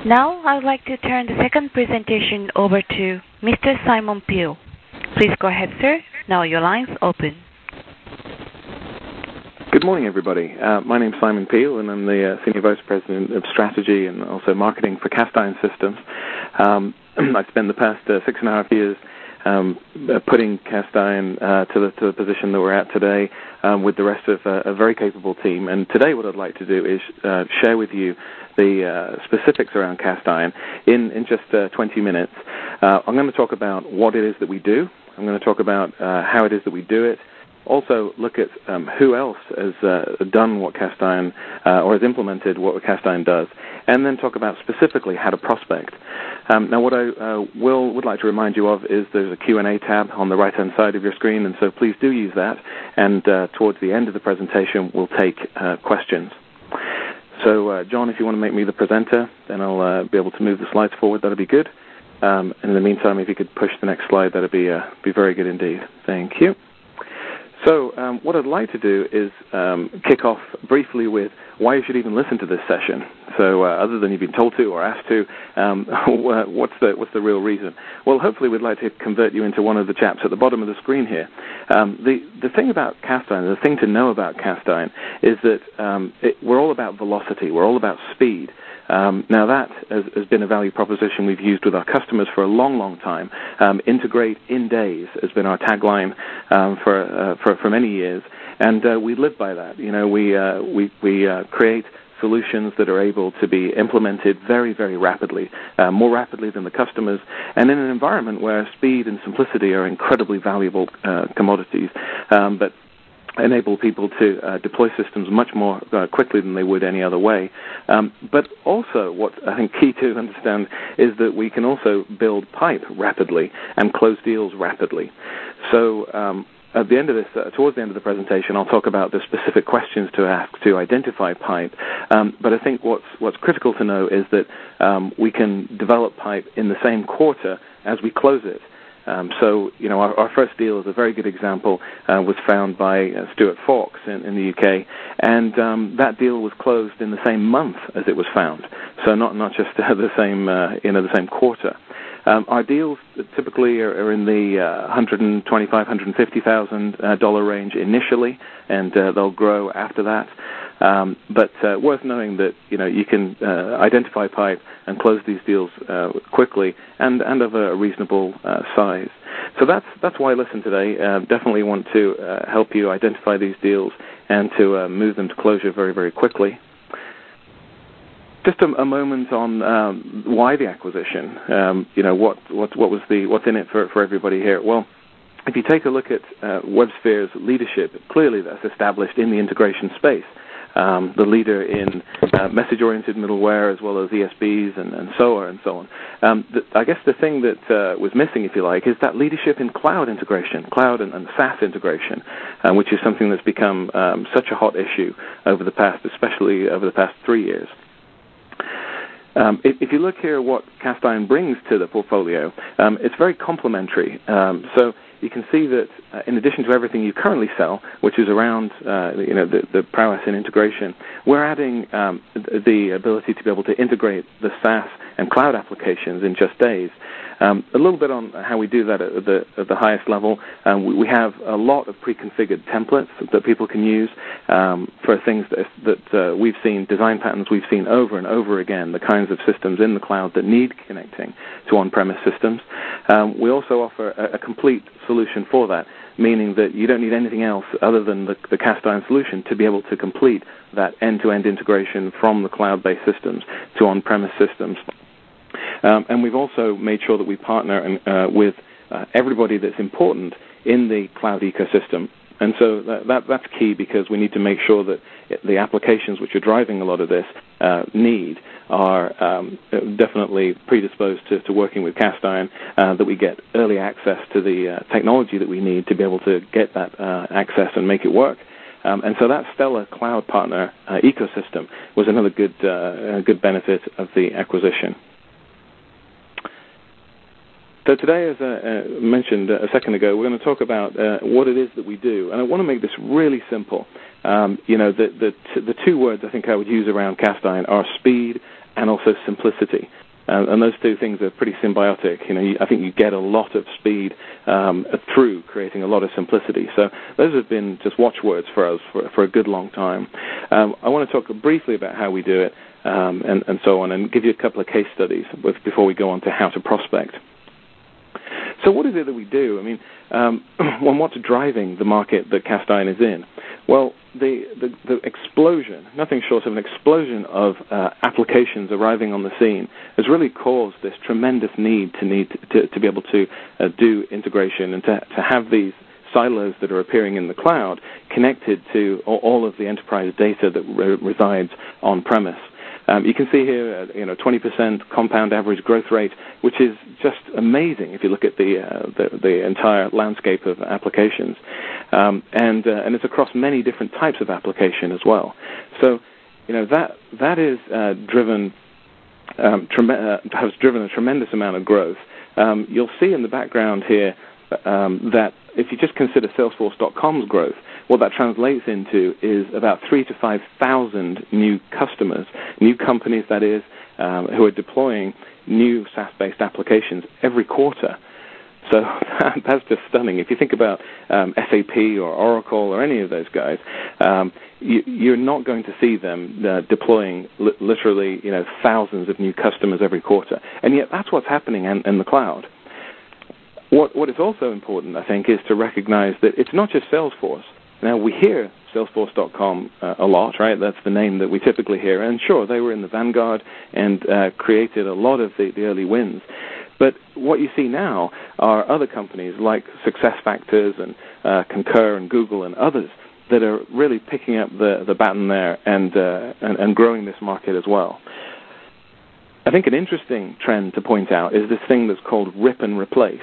Now I would like to turn the second presentation over to Mr. Simon Peel. Please go ahead, sir. Now your line's open. Good morning, everybody. My name's Simon Peel, and I'm the Senior Vice President of Strategy and also Marketing for Cast Iron Systems. I've spent the past 6.5 years putting Cast Iron to the position that we're at today with the rest of a very capable team. And today what I'd like to do is share with you the specifics around Cast Iron in just 20 minutes. I'm going to talk about what it is that we do. I'm going to talk about how it is that we do it. Also look at who else has done what Cast Iron or has implemented what Cast Iron does, and then talk about specifically how to prospect. Now, what I would like to remind you of is there's a Q&A tab on the right-hand side of your screen, and so please do use that. And towards the end of the presentation, we'll take questions. So, John, if you want to make me the presenter, then I'll be able to move the slides forward. That'll be good. And in the meantime, if you could push the next slide, that'd be very good indeed. Thank you. So what I'd like to do is kick off briefly with why you should even listen to this session. So other than you've been told to or asked to, what's the real reason? Well, hopefully we'd like to convert you into one of the chaps at the bottom of the screen here. The thing about Cast Iron, the thing to know about Cast Iron is that we're all about velocity. We're all about speed. Now that has been a value proposition we've used with our customers for a long, long time. Integrate in days has been our tagline for many years, and we live by that. You know, we create solutions that are able to be implemented very, very rapidly, more rapidly than the customers, and in an environment where speed and simplicity are incredibly valuable commodities, but enable people to deploy systems much more quickly than they would any other way. But also, what I think key to understand is that we can also build pipe rapidly and close deals rapidly. So at the end of this, towards the end of the presentation, I'll talk about the specific questions to ask to identify pipe. But I think what's critical to know is that we can develop pipe in the same quarter as we close it. So, you know, our first deal is a very good example, was found by Stuart Fawkes in the UK, and that deal was closed in the same month as it was found. So not just the same quarter. Our deals typically are in the $125,000, $150,000 range initially, and they'll grow after that. But worth knowing that, you know, you can identify pipe and close these deals quickly and of a reasonable size. So that's why I listen today. Definitely want to help you identify these deals and to move them to closure very, very quickly. Just a moment on why the acquisition. You know, what's in it for everybody here? Well, if you take a look at WebSphere's leadership, clearly that's established in the integration space. The leader in message-oriented middleware as well as ESBs and so on and so on. I guess the thing that was missing, if you like, is that leadership in cloud integration, cloud and SaaS integration, which is something that's become such a hot issue especially over the past 3 years. If you look here what Cast Iron brings to the portfolio, it's very complementary. So you can see that in addition to everything you currently sell, which is around the prowess in integration, we're adding the ability to be able to integrate the SaaS and cloud applications in just days. A little bit on how we do that at the highest level. We have a lot of pre-configured templates that people can use for things that we've seen, design patterns we've seen over and over again, the kinds of systems in the cloud that need connecting to on-premise systems. We also offer a complete solution for that, meaning that you don't need anything else other than the Cast Iron solution to be able to complete that end-to-end integration from the cloud-based systems to on-premise systems. And we've also made sure that we partner with everybody that's important in the cloud ecosystem. And so that's key because we need to make sure that the applications which are driving a lot of this need are definitely predisposed to working with Cast Iron, that we get early access to the technology that we need to be able to get that access and make it work. And so that stellar cloud partner ecosystem was another good benefit of the acquisition. So today, as I mentioned a second ago, we're going to talk about what it is that we do. And I want to make this really simple. The two words I think I would use around Cast Iron are speed and also simplicity. And those two things are pretty symbiotic. I think you get a lot of speed through creating a lot of simplicity. So those have been just watchwords for us for a good long time. I want to talk briefly about how we do it and so on, and give you a couple of case studies before we go on to how to prospect. So what is it that we do? I mean, what's driving the market that cast iron is in? Well, the explosion, nothing short of an explosion of applications arriving on the scene, has really caused this tremendous need to be able to do integration and to have these silos that are appearing in the cloud connected to all of the enterprise data that resides on premise. You can see here, 20% compound average growth rate, which is just amazing if you look at the entire landscape of applications, and it's across many different types of application as well. So, that is has driven a tremendous amount of growth. You'll see in the background here that if you just consider Salesforce.com's growth, what that translates into is about 3,000 to 5,000 new customers, new companies, that is, who are deploying new SaaS-based applications every quarter. So that's just stunning. If you think about SAP or Oracle or any of those guys, you're not going to see them deploying literally thousands of new customers every quarter. And yet that's what's happening in the cloud. What is also important, I think, is to recognize that it's not just Salesforce. Now, we hear Salesforce.com a lot, right? That's the name that we typically hear. And sure, they were in the vanguard and created a lot of the early wins. But what you see now are other companies like SuccessFactors and Concur and Google and others that are really picking up the baton there and growing this market as well. I think an interesting trend to point out is this thing that's called rip and replace.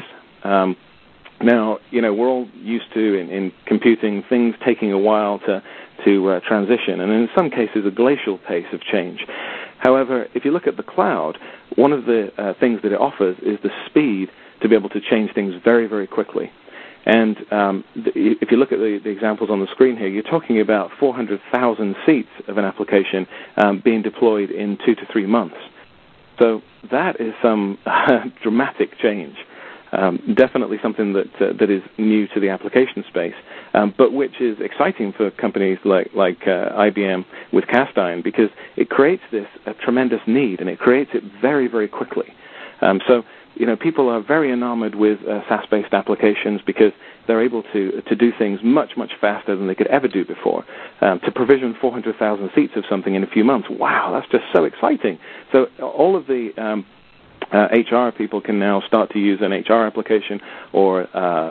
Now, we're all used to, in computing, things taking a while to transition, and in some cases a glacial pace of change. However, if you look at the cloud, one of the things that it offers is the speed to be able to change things very, very quickly. And if you look at the examples on the screen here, you're talking about 400,000 seats of an application being deployed in 2 to 3 months. So that is some dramatic change. Definitely something that is new to the application space, but which is exciting for companies like IBM with cast iron, because it creates this tremendous need, and it creates it very, very quickly. So people are very enamored with SaaS-based applications because they're able to do things much, much faster than they could ever do before. To provision 400,000 seats of something in a few months, wow, that's just so exciting. So all of the HR people can now start to use an HR application, or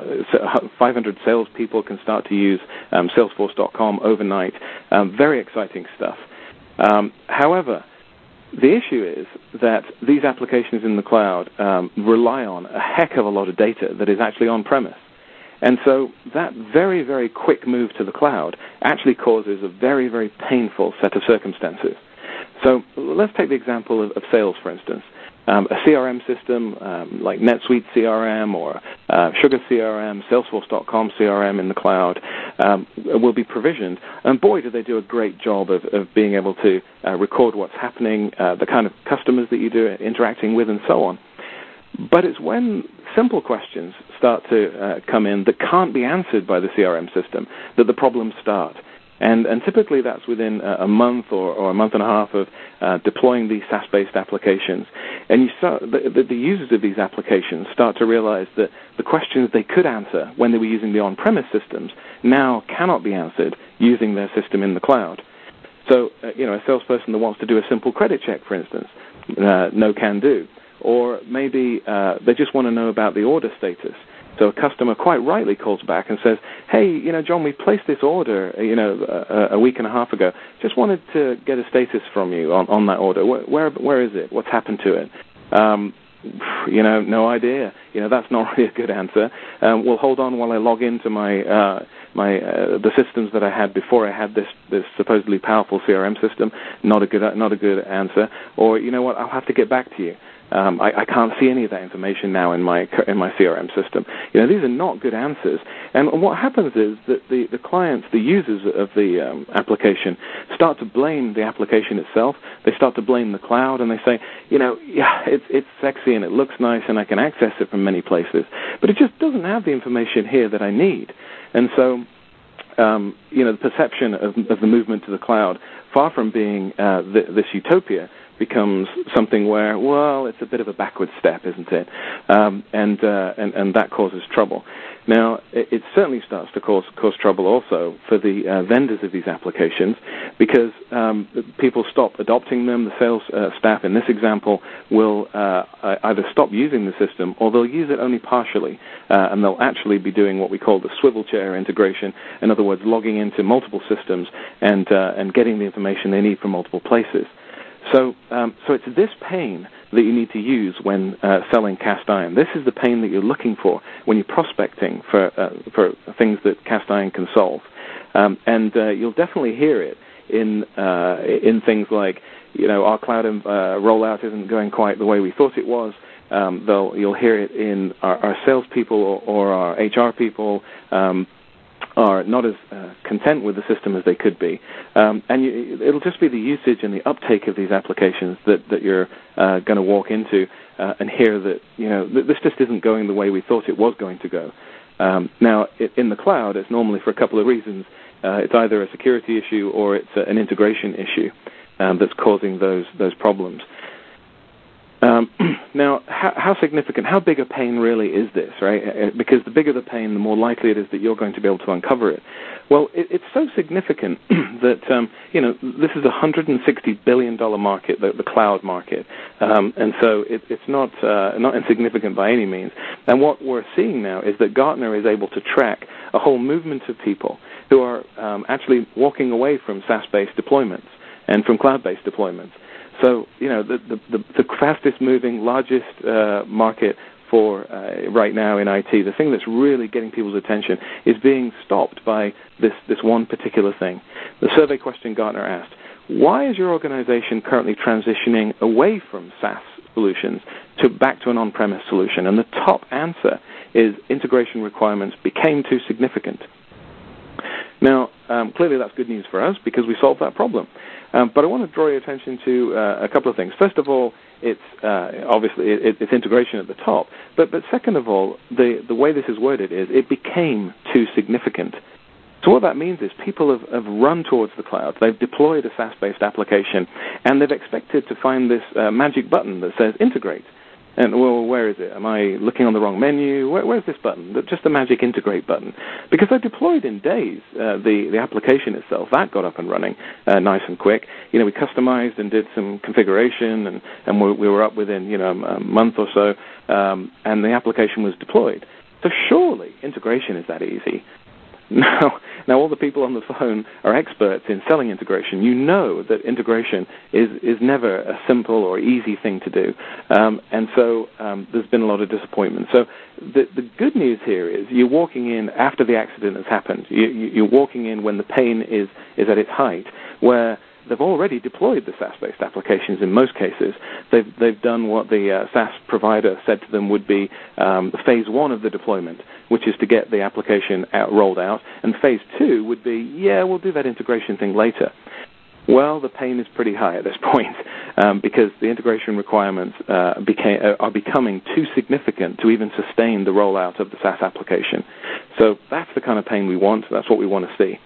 500 salespeople can start to use Salesforce.com overnight. Very exciting stuff. However, the issue is that these applications in the cloud rely on a heck of a lot of data that is actually on-premise. And so that very, very quick move to the cloud actually causes a very, very painful set of circumstances. So let's take the example of sales, for instance. A CRM system like NetSuite CRM or Sugar CRM, Salesforce.com CRM in the cloud will be provisioned. And boy, do they do a great job of being able to record what's happening, the kind of customers that you're interacting with, and so on. But it's when simple questions start to come in that can't be answered by the CRM system that the problems start. And typically that's within a month or a month and a half of deploying these SaaS-based applications. And you start, the users of these applications start to realize that the questions they could answer when they were using the on-premise systems now cannot be answered using their system in the cloud. So, a salesperson that wants to do a simple credit check, for instance, no can do. Or maybe they just want to know about the order status. So a customer quite rightly calls back and says, hey, John, we placed this order, a week and a half ago. Just wanted to get a status from you on that order. Where is it? What's happened to it? No idea. That's not really a good answer. Well, hold on while I log into the systems that I had before I had this supposedly powerful CRM system. Not a good answer. Or, I'll have to get back to you. I can't see any of that information now in my CRM system. These are not good answers. And what happens is that the clients, the users of the application, start to blame the application itself. They start to blame the cloud, and they say, yeah, it's sexy and it looks nice and I can access it from many places, but it just doesn't have the information here that I need. And so, the perception of the movement to the cloud, far from being this utopia, becomes something where, well, it's a bit of a backward step, isn't it? And that causes trouble. Now, it certainly starts to cause trouble also for the vendors of these applications, because people stop adopting them. The sales staff in this example will either stop using the system, or they'll use it only partially, and they'll actually be doing what we call the swivel chair integration. In other words, logging into multiple systems and getting the information they need from multiple places. So it's this pain that you need to use when selling cast iron. This is the pain that you're looking for when you're prospecting for things that cast iron can solve. And you'll definitely hear it in things like, our cloud rollout isn't going quite the way we thought it was. You'll hear it in our salespeople or our HR people are not as content with the system as they could be. It'll just be the usage and the uptake of these applications that you're going to walk into and hear that, this just isn't going the way we thought it was going to go. Now, in the cloud, it's normally for a couple of reasons. It's either a security issue or it's an integration issue that's causing those problems. Now, how significant, how big a pain really is this, right? Because the bigger the pain, the more likely it is that you're going to be able to uncover it. Well, it's so significant that, this is a $160 billion market, the cloud market. And so it's not insignificant by any means. And what we're seeing now is that Gartner is able to track a whole movement of people who are actually walking away from SaaS-based deployments and from cloud-based deployments. So, the fastest moving, largest market for right now in IT, the thing that's really getting people's attention is being stopped by this one particular thing. The survey question Gartner asked, why is your organization currently transitioning away from SaaS solutions back to an on-premise solution? And the top answer is integration requirements became too significant. Now, clearly that's good news for us because we solved that problem. But I want to draw your attention to a couple of things. First of all, it's obviously it's integration at the top. But second of all, the way this is worded is it became too significant. So what that means is people have run towards the cloud. They've deployed a SaaS-based application, and they've expected to find this magic button that says integrate. And, well, where is it? Am I looking on the wrong menu? Where's this button? Just the magic integrate button. Because I deployed in days the application itself. That got up and running nice and quick. We customized and did some configuration, and we were up within, a month or so, and the application was deployed. So surely integration is that easy. Now all the people on the phone are experts in selling integration. You know that integration is never a simple or easy thing to do. And so there's been a lot of disappointment. So the good news here is you're walking in after the accident has happened. You're walking in when the pain is at its height, where they've already deployed the SaaS-based applications in most cases. They've done what the SaaS provider said to them would be phase one of the deployment, which is to get the application rolled out. And phase two would be, we'll do that integration thing later. Well, the pain is pretty high at this point because the integration requirements are becoming too significant to even sustain the rollout of the SaaS application. So that's the kind of pain we want. That's what we want to see.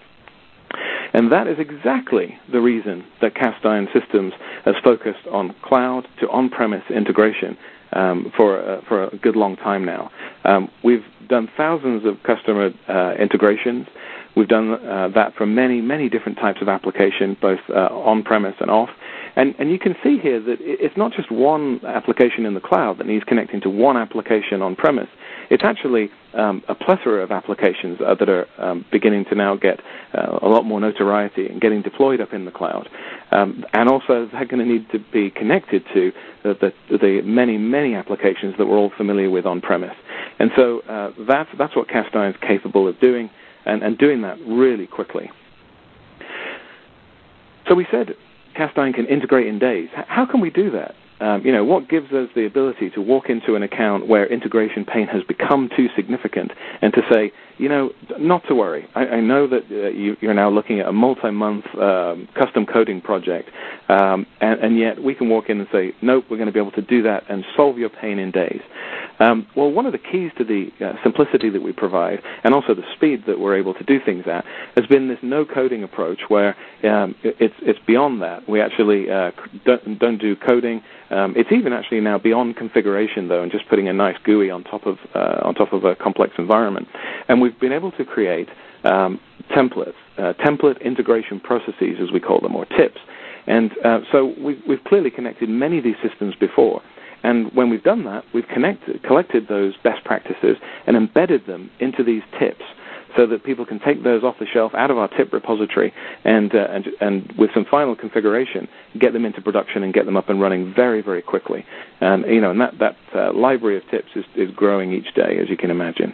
And that is exactly the reason that Cast Iron Systems has focused on cloud to on-premise integration for a good long time now. We've done thousands of customer integrations. We've done that for many, many different types of application, both on-premise and off. And you can see here that it's not just one application in the cloud that needs connecting to one application on-premise. It's actually a plethora of applications that are beginning to now get a lot more notoriety and getting deployed up in the cloud. And also they're going to need to be connected to the many, many applications that we're all familiar with on-premise. And so that's what Cast Iron is capable of doing, and doing that really quickly. So we said Cast Iron can integrate in days. How can we do that? what gives us the ability to walk into an account where integration pain has become too significant and to say, not to worry. I know that you're now looking at a multi-month custom coding project, and yet we can walk in and say, nope, we're going to be able to do that and solve your pain in days. Well, one of the keys to the simplicity that we provide and also the speed that we're able to do things at has been this no-coding approach where it's beyond that. We actually don't do coding. It's even actually now beyond configuration, though, and just putting a nice GUI on top of a complex environment. And we've been able to create templates, template integration processes, as we call them, or TIPs. And so we've clearly connected many of these systems before. And when we've done that, we've collected those best practices and embedded them into these TIPs so that people can take those off the shelf out of our TIP repository and with some final configuration, get them into production and get them up and running very, very quickly. And that library of TIPs is growing each day, as you can imagine.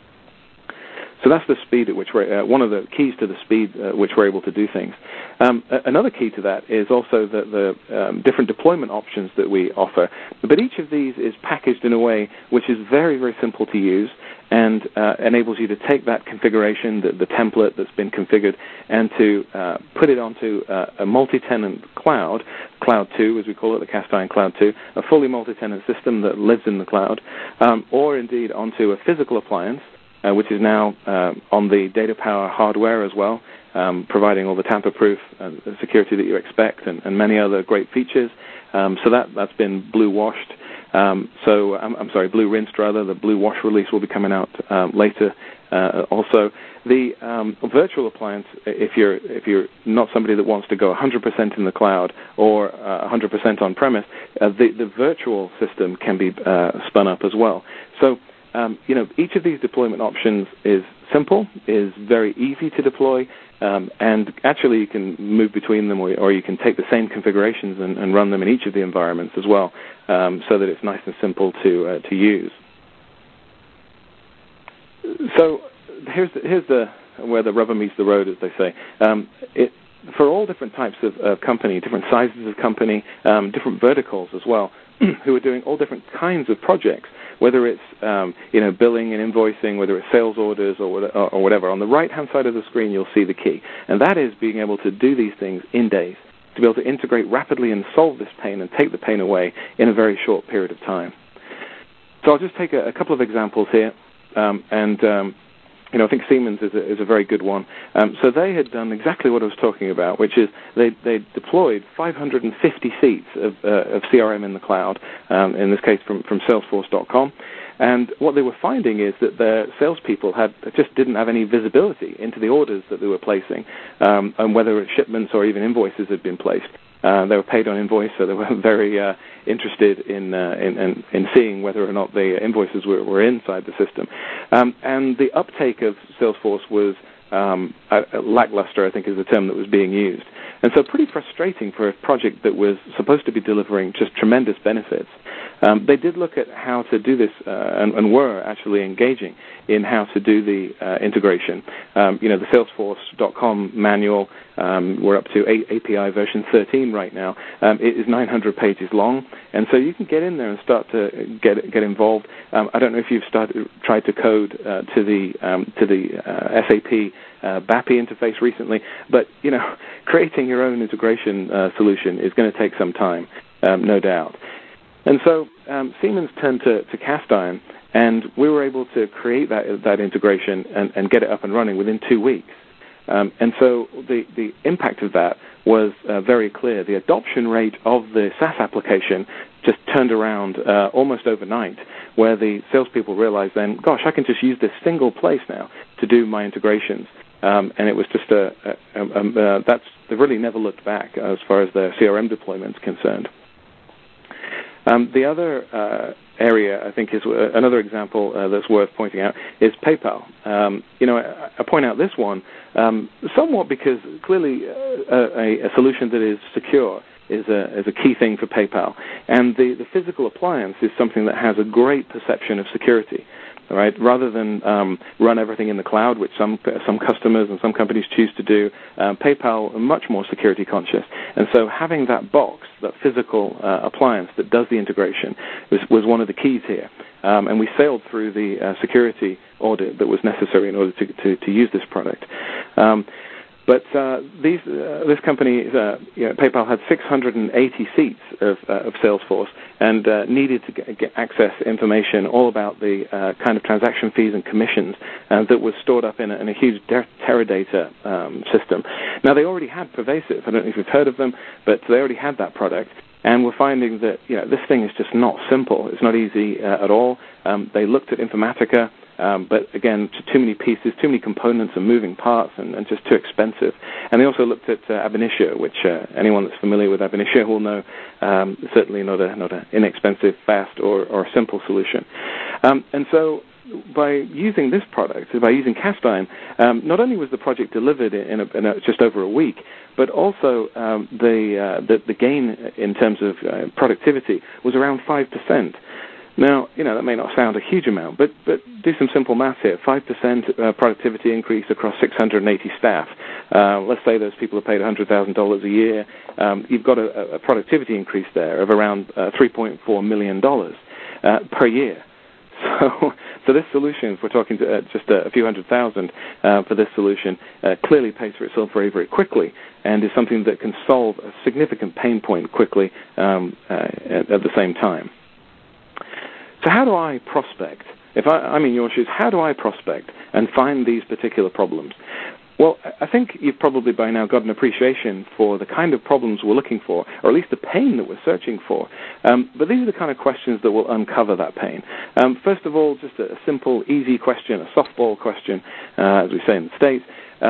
So that's the speed at which we're one of the keys to the speed at which we're able to do things. Another key to that is also the different deployment options that we offer. But each of these is packaged in a way which is very, very simple to use and enables you to take that configuration, the template that's been configured, and to put it onto a multi-tenant cloud 2, as we call it, the Cast Iron Cloud 2, a fully multi-tenant system that lives in the cloud, or indeed onto a physical appliance, which is now on the DataPower hardware as well, providing all the tamper-proof security that you expect and many other great features. So that's been blue-washed. I'm sorry, blue-rinsed rather. The blue-wash release will be coming out later. Also, the virtual appliance, if you're not somebody that wants to go 100% in the cloud or 100% on-premise, the virtual system can be spun up as well. So each of these deployment options is simple, is very easy to deploy, and actually you can move between them or you can take the same configurations and run them in each of the environments as well, so that it's nice and simple to use. So here's where the rubber meets the road, as they say. For all different types of company, different sizes of company, different verticals as well, who are doing all different kinds of projects, whether it's billing and invoicing, whether it's sales orders or whatever. On the right-hand side of the screen, you'll see the key, and that is being able to do these things in days, to be able to integrate rapidly and solve this pain and take the pain away in a very short period of time. So I'll just take a couple of examples here, I think Siemens is a very good one. So they had done exactly what I was talking about, which is they deployed 550 seats of CRM in the cloud, in this case from Salesforce.com. And what they were finding is that their salespeople just didn't have any visibility into the orders that they were placing, and whether shipments or even invoices had been placed. They were paid on invoice, so they were very interested in seeing whether or not the invoices were inside the system. And the uptake of Salesforce was lackluster, I think is the term that was being used. And so pretty frustrating for a project that was supposed to be delivering just tremendous benefits. They did look at how to do this and were actually engaging in how to do the integration. The Salesforce.com manual, we're up to API version 13 right now. It is 900 pages long, and so you can get in there and start to get involved. I don't know if you've tried to code to the SAP BAPI interface recently, but creating your own integration solution is going to take some time, no doubt. And so Siemens turned to Cast Iron, and we were able to create that integration and get it up and running within 2 weeks. And so the impact of that was very clear. The adoption rate of the SaaS application just turned around almost overnight, where the salespeople realized then, gosh, I can just use this single place now to do my integrations. And it was just they've really never looked back as far as their CRM deployment is concerned. The other area, I think, is another example that's worth pointing out is PayPal. I point out this one somewhat because clearly a solution that is secure is a key thing for PayPal. And the physical appliance is something that has a great perception of security. right? Rather than run everything in the cloud, which some customers and some companies choose to do, PayPal are much more security conscious. And so having that box, that physical appliance that does the integration, was one of the keys here. And we sailed through the security audit that was necessary in order to use this product. But this company, PayPal, had 680 seats of Salesforce and needed to get access information all about the kind of transaction fees and commissions that was stored up in a huge Teradata system. Now, they already had Pervasive. I don't know if you've heard of them, but they already had that product. And we're finding that this thing is just not simple. It's not easy at all. They looked at Informatica. But again, too many pieces, too many components and moving parts, and just too expensive. And they also looked at Ab Initio, which anyone that's familiar with Ab Initio will know, certainly not an inexpensive, fast, or simple solution. And so by using this product, by using Cast Iron, not only was the project delivered in just over a week, but also the gain in terms of productivity was around 5%. Now, that may not sound a huge amount, but do some simple math here. 5% productivity increase across 680 staff. Let's say those people are paid $100,000 a year. You've got a productivity increase there of around $3.4 million per year. So this solution, if we're talking to just a few $100,000 for this solution, clearly pays for itself very, very quickly, and is something that can solve a significant pain point quickly at the same time. So how do I prospect? If I'm in your shoes, how do I prospect and find these particular problems? Well, I think you've probably by now got an appreciation for the kind of problems we're looking for, or at least the pain that we're searching for. But these are the kind of questions that will uncover that pain. First of all, just a simple, easy question, a softball question, as we say in the States.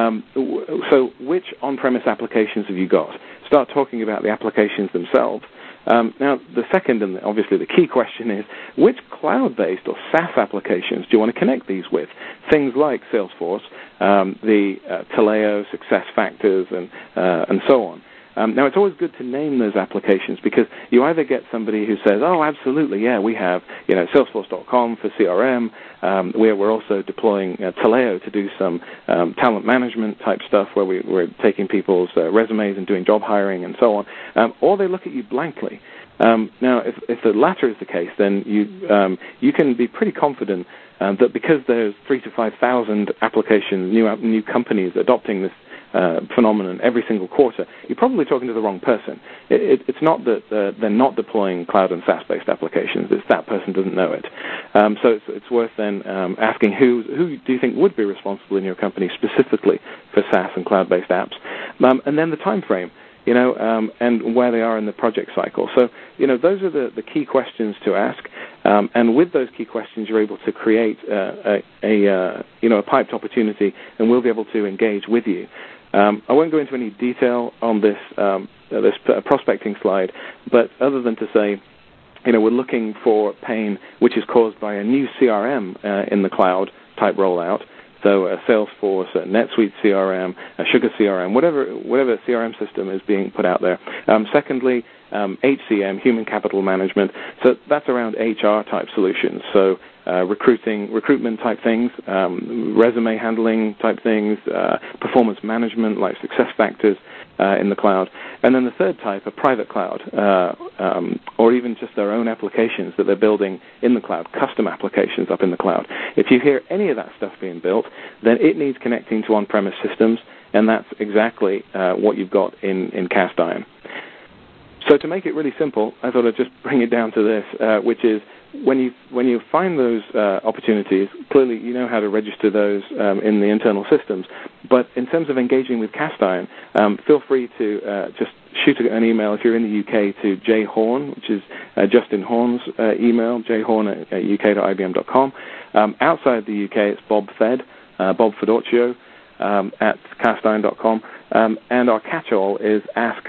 So which on-premise applications have you got? Start talking about the applications themselves. Now, the second and obviously the key question is, which cloud-based or SaaS applications do you want to connect these with? Things like Salesforce, the Taleo, SuccessFactors, and so on. Now, it's always good to name those applications because you either get somebody who says, oh, absolutely, yeah, we have Salesforce.com for CRM. We're also deploying Taleo to do some talent management type stuff where we're taking people's resumes and doing job hiring and so on. Or they look at you blankly. Now, if the latter is the case, then you can be pretty confident that because there's 3,000 to 5,000 applications, new companies adopting this phenomenon every single quarter, you're probably talking to the wrong person. It's not that they're not deploying cloud and SaaS-based applications. It's that person doesn't know it. So it's worth then asking who do you think would be responsible in your company specifically for SaaS and cloud-based apps, and then the time frame. And where they are in the project cycle. So, those are the key questions to ask. And with those key questions, you're able to create a piped opportunity, and we'll be able to engage with you. I won't go into any detail on this prospecting slide, but other than to say, we're looking for pain which is caused by a new CRM in the cloud type rollout. So Salesforce, NetSuite CRM, Sugar CRM, whatever CRM system is being put out there. Secondly, HCM, human capital management. So that's around HR type solutions. So recruitment type things, resume handling type things, performance management like SuccessFactors in the cloud. And then the third type, a private cloud, or even just their own applications that they're building in the cloud, custom applications up in the cloud. If you hear any of that stuff being built, then it needs connecting to on-premise systems, and that's exactly what you've got in Cast Iron. So to make it really simple, I thought I'd just bring it down to this, which is when you find those opportunities, clearly you know how to register those in the internal systems. But in terms of engaging with Cast Iron, feel free to just shoot an email if you're in the UK to Jay Horn, which is Justin Horn's email, jhorn@uk.ibm.com. Outside the UK, it's Bob Fedorcio at castiron.com. And our catch-all is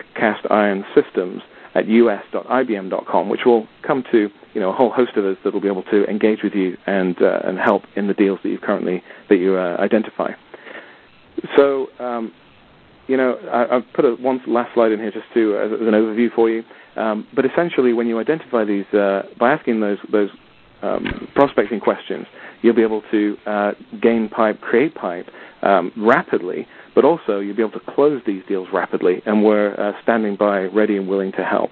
askcastironsystems@us.ibm.com, which will come to a whole host of us that will be able to engage with you and help in the deals that you identify. So I've put one last slide in here just as an overview for you. But essentially, when you identify these, by asking those prospecting questions, you'll be able to gain pipe, create pipe rapidly, but also you'll be able to close these deals rapidly, and we're standing by ready and willing to help.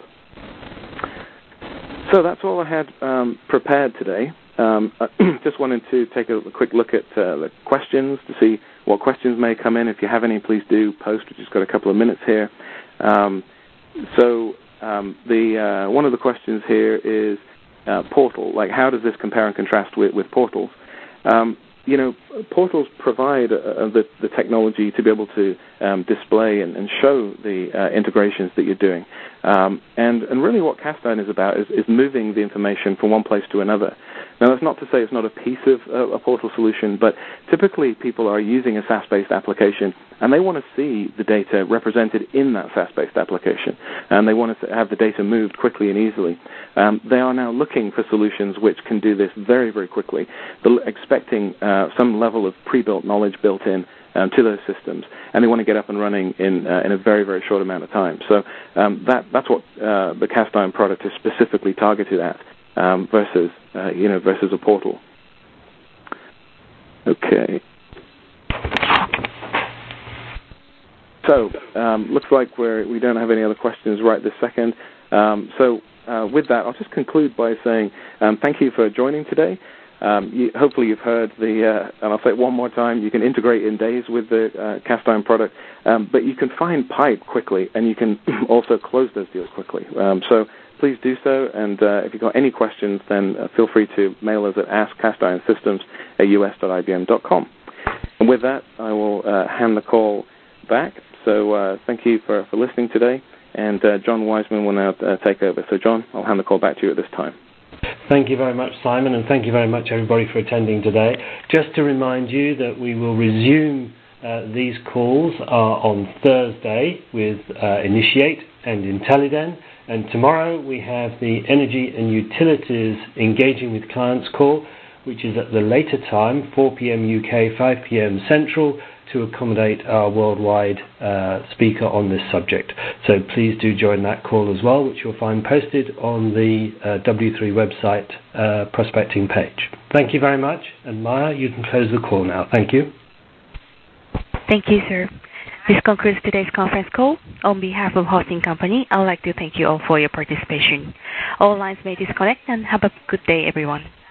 So that's all I had prepared today. I just wanted to take a quick look at the questions to see what questions may come in. If you have any, please do post. We've just got a couple of minutes here. One of the questions here is Portal. Like, how does this compare and contrast with Portals? Portals provide the technology to be able to display and show the integrations that you're doing. And really what Cast-iron is about is moving the information from one place to another. Now, that's not to say it's not a piece of a Portal solution, but typically people are using a SAS-based application, and they want to see the data represented in that SAS-based application, and they want to have the data moved quickly and easily. They are now looking for solutions which can do this very, very quickly, expecting some level of pre-built knowledge built in to those systems, and they want to get up and running in a very, very short amount of time. So that's what the Cast-iron product is specifically targeted at, versus a Portal. Okay. So looks like we don't have any other questions right this second. With that, I'll just conclude by saying thank you for joining today. Hopefully you've heard and I'll say it one more time, you can integrate in days with the Cast-iron product, but you can find pipe quickly, and you can also close those deals quickly. So please do so, and if you've got any questions, then feel free to mail us at askcastironsystems@us.ibm.com. And with that, I will hand the call back. So thank you for listening today, and John Wiseman will now take over. So John, I'll hand the call back to you at this time. Thank you very much, Simon, and thank you very much, everybody, for attending today. Just to remind you that we will resume these calls on Thursday with Initiate and Intelliden, and tomorrow we have the Energy and Utilities Engaging with Clients call, which is at the later time, 4 p.m. UK, 5 p.m. Central, to accommodate our worldwide speaker on this subject. So please do join that call as well, which you'll find posted on the W3 website prospecting page. Thank you very much, and Maya, you can close the call now. Thank you. Thank you, sir. This concludes today's conference call. On behalf of hosting company, I would like to thank you all for your participation. All lines may disconnect, and have a good day, everyone.